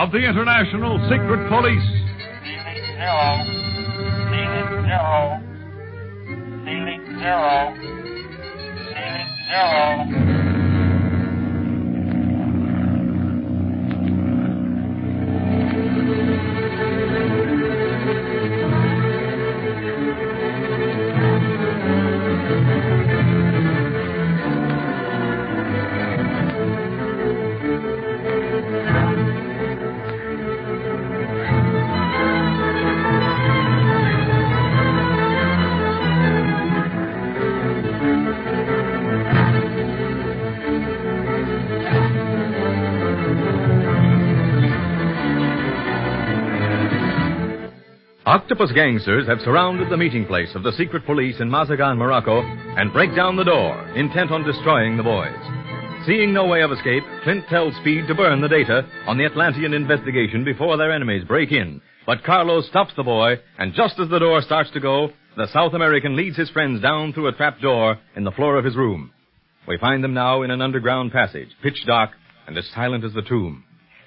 of the International Secret Police. Ceiling zero. Ceiling zero. Octopus gangsters have surrounded the meeting place of the secret police in Mazagan, Morocco, and break down the door, intent on destroying the boys. Seeing no way of escape, Clint tells Speed to burn the data on the Atlantean investigation before their enemies break in. But Carlos stops the boy, and just as the door starts to go, the South American leads his friends down through a trap door in the floor of his room. We find them now in an underground passage, pitch dark and as silent as the tomb.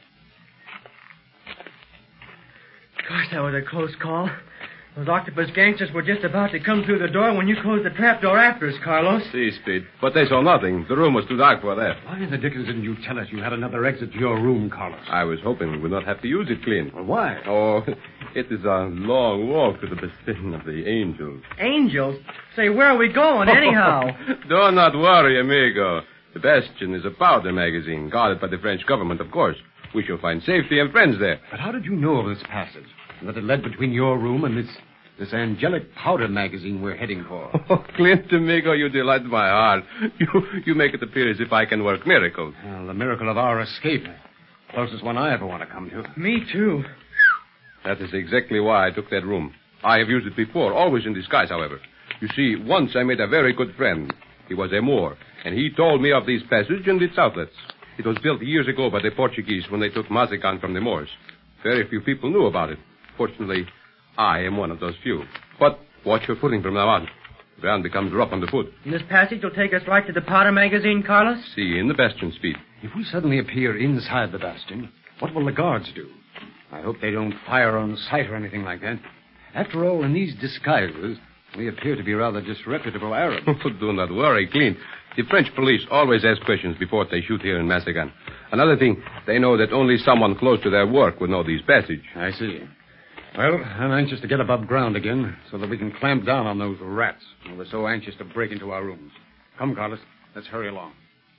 Gosh, that was a close call. Those octopus gangsters were just about to come through the door when you closed the trap door after us, Carlos. See, Speed. But they saw nothing. The room was too dark for that. Why in the dickens didn't you tell us you had another exit to your room, Carlos? I was hoping we would not have to use it, Clint. Well, why? Oh, it is a long walk to the bastion of the angels. Angels? Say, where are we going, anyhow? Do not worry, amigo. The bastion is a powder magazine, guarded by the French government, of course. We shall find safety and friends there. But how did you know of this passage? And that it led between your room and this angelic powder magazine we're heading for? Oh, Clint, amigo, you delight my heart. You make it appear as if I can work miracles. Well, the miracle of our escape. Closest one I ever want to come to. Me, too. That is exactly why I took that room. I have used it before, always in disguise, however. You see, once I made a very good friend. He was a Moor, and he told me of this passage and its outlets. It was built years ago by the Portuguese when they took Mazagan from the Moors. Very few people knew about it. Fortunately, I am one of those few. But watch your footing from now on. The ground becomes rough underfoot. And this passage will take us right to the powder magazine, Carlos? See, in the bastion, Speed. If we suddenly appear inside the bastion, what will the guards do? I hope they don't fire on sight or anything like that. After all, in these disguises, we appear to be rather disreputable Arabs. Do not worry, Clint. The French police always ask questions before they shoot here in Mazagan. Another thing, they know that only someone close to their work would know this passage. I see. Well, I'm anxious to get above ground again so that we can clamp down on those rats who were so anxious to break into our rooms. Come, Carlos, let's hurry along.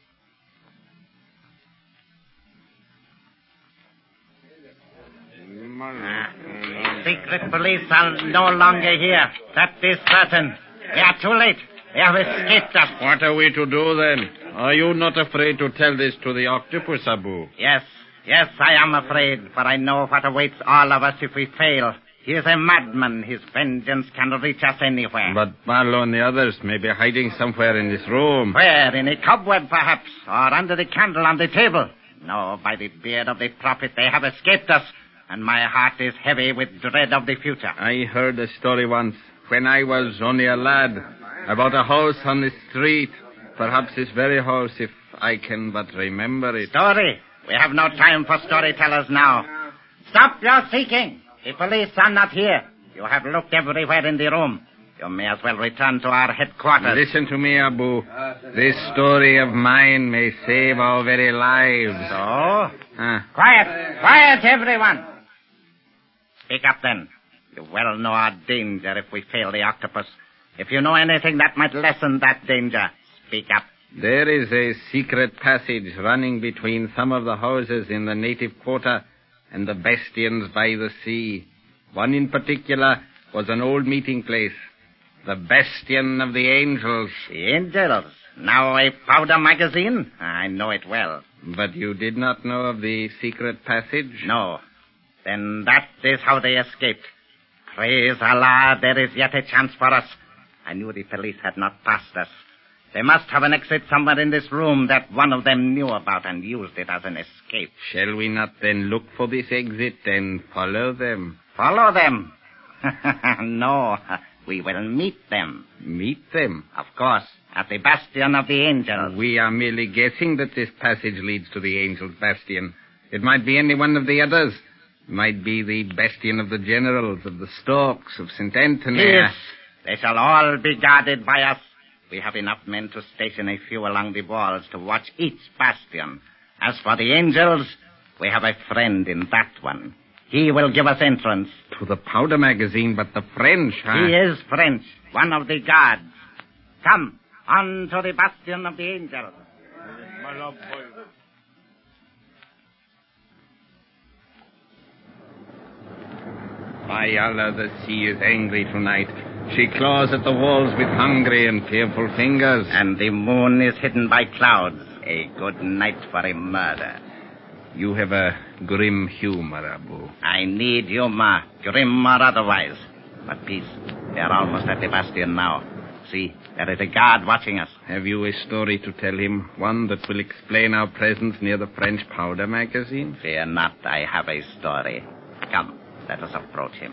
Secret police are no longer here. That is certain. We are too late. They have escaped us. What are we to do then? Are you not afraid to tell this to the octopus, Abu? Yes, I am afraid, for I know what awaits all of us if we fail. He is a madman. His vengeance can reach us anywhere. But Marlowe and the others may be hiding somewhere in this room. Where? In a cobweb, perhaps? Or under the candle on the table? No, by the beard of the prophet, they have escaped us. And my heart is heavy with dread of the future. I heard a story once, when I was only a lad, about a house on the street. Perhaps this very house, if I can but remember it. Story? We have no time for storytellers now. Stop your seeking. The police are not here. You have looked everywhere in the room. You may as well return to our headquarters. Listen to me, Abu. This story of mine may save our very lives. So? Quiet, everyone. Speak up, then. You well know our danger if we fail the octopus. If you know anything that might lessen that danger, speak up. There is a secret passage running between some of the houses in the native quarter and the bastions by the sea. One in particular was an old meeting place, the Bastion of the Angels. The Angels? Now a powder magazine? I know it well. But you did not know of the secret passage? No. Then that is how they escaped. Praise Allah, there is yet a chance for us. I knew the police had not passed us. They must have an exit somewhere in this room that one of them knew about and used it as an escape. Shall we not then look for this exit and follow them? Follow them? No, we will meet them. Meet them? Of course, at the Bastion of the Angels. We are merely guessing that this passage leads to the Angels' Bastion. It might be any one of the others. It might be the bastion of the generals, of the Storks, of St. Anthony. Yes, they shall all be guarded by us. We have enough men to station a few along the walls to watch each bastion. As for the angels, we have a friend in that one. He will give us entrance. To the powder magazine, but the French, huh? He is French, one of the guards. Come, on to the bastion of the angels. By Allah, the sea is angry tonight. She claws at the walls with hungry and fearful fingers. And the moon is hidden by clouds. A good night for a murder. You have a grim humor, Abu. I need humor, grim or otherwise. But peace, they are almost at the bastion now. See, there is a guard watching us. Have you a story to tell him? One that will explain our presence near the French powder magazine? Fear not, I have a story. Come, let us approach him.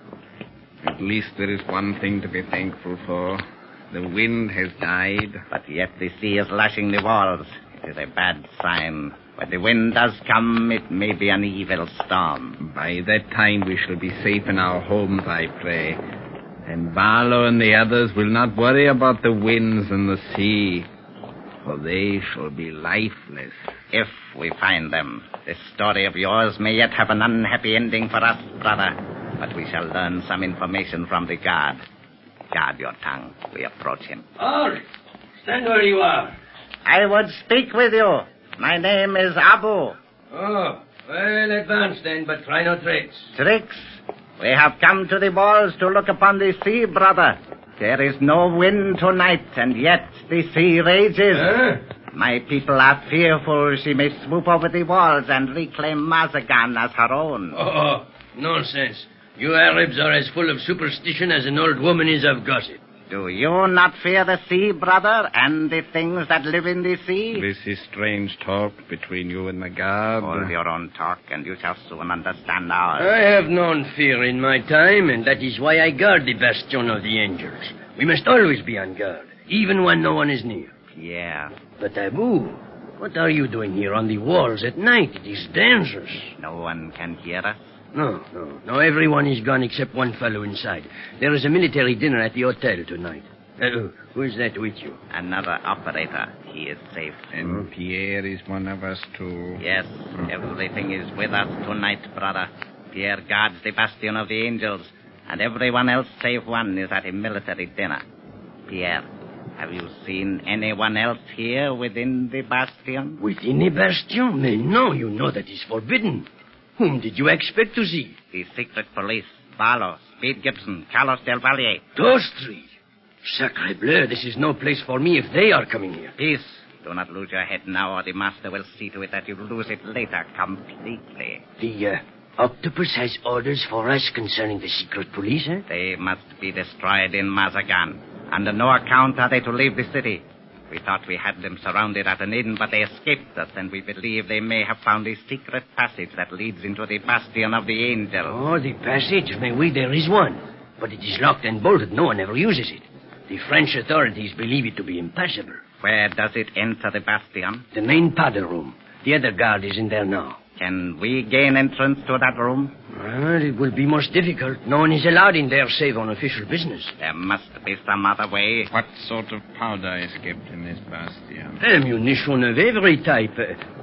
At least there is one thing to be thankful for. The wind has died. But yet the sea is lashing the walls. It is a bad sign. When the wind does come, it may be an evil storm. By that time we shall be safe in our homes, I pray. And Barlow and the others will not worry about the winds and the sea, for they shall be lifeless. If we find them, this story of yours may yet have an unhappy ending for us, brother. But we shall learn some information from the guard. Guard your tongue. We approach him. All, stand where you are. I would speak with you. My name is Abu. Oh, well, advance then, but try no tricks. Tricks? We have come to the walls to look upon the sea, brother. There is no wind tonight, and yet the sea rages. Huh? My people are fearful she may swoop over the walls and reclaim Mazagan as her own. Oh, nonsense. You Arabs are as full of superstition as an old woman is of gossip. Do you not fear the sea, brother, and the things that live in the sea? This is strange talk between you and the guard. Hold your own talk, and you shall soon understand ours. I have known fear in my time, and that is why I guard the bastion of the angels. We must always be on guard, even when no one is near. Yeah. But Abu, what are you doing here on the walls at night? It is dangerous. No one can hear us? No. Everyone is gone except one fellow inside. There is a military dinner at the hotel tonight. Who is that with you? Another operator. He is safe. And Pierre is one of us, too. Yes, everything is with us tonight, brother. Pierre guards the bastion of the angels, and everyone else save one is at a military dinner. Pierre, have you seen anyone else here within the bastion? Within the bastion? Men, no, you know that is forbidden. Whom did you expect to see? The secret police. Barlow, Speed Gibson, Carlos Del Valle. Those three. Sacre bleu, this is no place for me if they are coming here. Peace. Do not lose your head now, or the master will see to it that you lose it later completely. The octopus has orders for us concerning the secret police, eh? They must be destroyed in Mazagan. Under no account are they to leave the city. We thought we had them surrounded at an inn, but they escaped us, and we believe they may have found a secret passage that leads into the bastion of the angels. Oh, the passage? Mais oui, there is one. But it is locked and bolted. No one ever uses it. The French authorities believe it to be impassable. Where does it enter the bastion? The main powder room. The other guard is in there now. Can we gain entrance to that room? Well, it will be most difficult. No one is allowed in there save on official business. There must be some other way. What sort of powder is kept in this bastion? Ammunition of every type.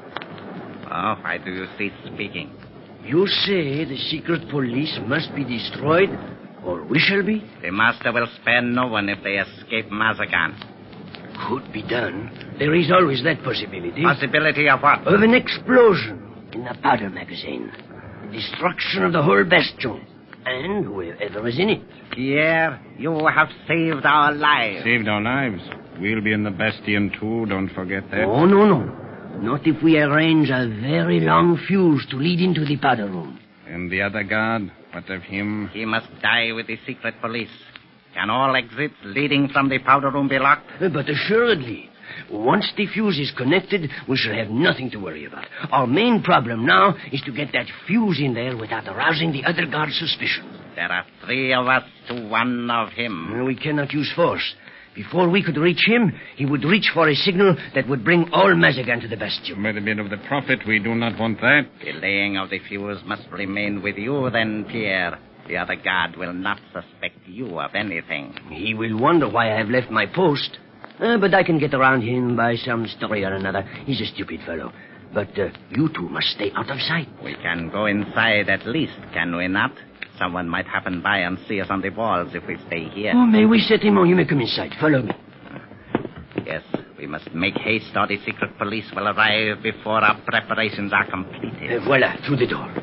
Oh, why do you cease speaking? You say the secret police must be destroyed, or we shall be? The master will spare no one if they escape Mazagan. Could be done. There is always that possibility. Possibility of what? Of an explosion in the powder magazine. Destruction of the whole bastion. And whoever is in it. Pierre, you have saved our lives. Saved our lives. We'll be in the bastion, too. Don't forget that. Oh, no. Not if we arrange a very long fuse to lead into the powder room. And the other guard? What of him? He must die with the secret police. Can all exits leading from the powder room be locked? But assuredly. Once the fuse is connected, we shall have nothing to worry about. Our main problem now is to get that fuse in there without arousing the other guard's suspicion. There are 3 of us to 1 of him. We cannot use force. Before we could reach him, he would reach for a signal that would bring all Mazagan to the bastion. By the beard of the prophet, we do not want that. The laying of the fuse must remain with you, then, Pierre. The other guard will not suspect you of anything. He will wonder why I have left my post. But I can get around him by some story or another. He's a stupid fellow. But you two must stay out of sight. We can go inside at least, can we not? Someone might happen by and see us on the walls if we stay here. Oh, may we, certainement. You may come inside. Follow me. Yes, we must make haste or the secret police will arrive before our preparations are completed. Voila, through the door.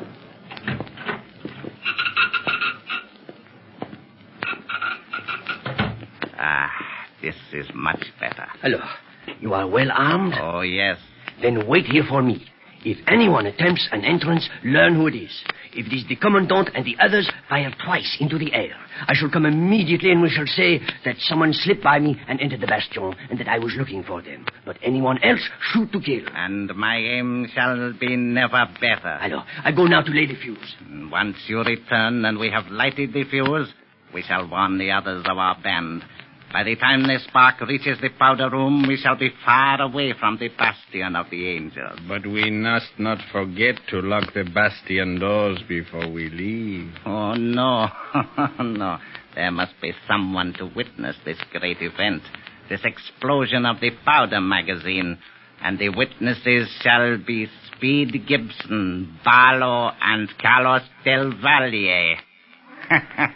This is much better. Hello. You are well armed? Oh, yes. Then wait here for me. If anyone attempts an entrance, learn who it is. If it is the commandant and the others, fire twice into the air. I shall come immediately and we shall say that someone slipped by me and entered the bastion and that I was looking for them. But anyone else, shoot to kill. And my aim shall be never better. Hello. I go now to lay the fuse. Once you return and we have lighted the fuse, we shall warn the others of our band. By the time the spark reaches the powder room, we shall be far away from the bastion of the angels. But we must not forget to lock the bastion doors before we leave. Oh, no. No. There must be someone to witness this great event, this explosion of the powder magazine. And the witnesses shall be Speed Gibson, Barlow, and Carlos Del Valle.